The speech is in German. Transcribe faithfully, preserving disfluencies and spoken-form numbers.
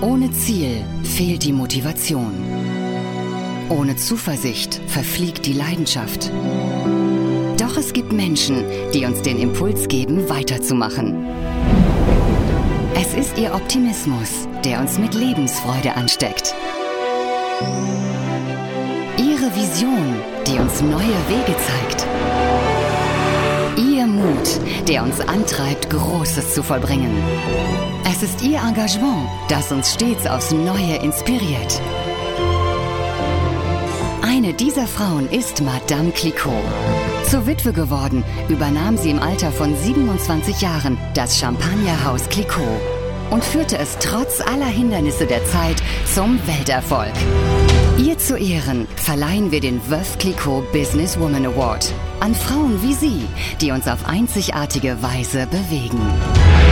Ohne Ziel fehlt die Motivation. Ohne Zuversicht verfliegt die Leidenschaft. Doch es gibt Menschen, die uns den Impuls geben, weiterzumachen. Es ist ihr Optimismus, der uns mit Lebensfreude ansteckt. Ihre Vision, die uns neue Wege zeigt. Ihr Mut, der uns antreibt, Großes zu vollbringen. Es ist ihr Engagement, das uns stets aufs Neue inspiriert. Eine dieser Frauen ist Madame Clicquot. Zur Witwe geworden, übernahm sie im Alter von siebenundzwanzig Jahren das Champagnerhaus Clicquot und führte es trotz aller Hindernisse der Zeit zum Welterfolg. Ihr zu Ehren verleihen wir den Veuve Clicquot Businesswoman Award an Frauen wie Sie, die uns auf einzigartige Weise bewegen.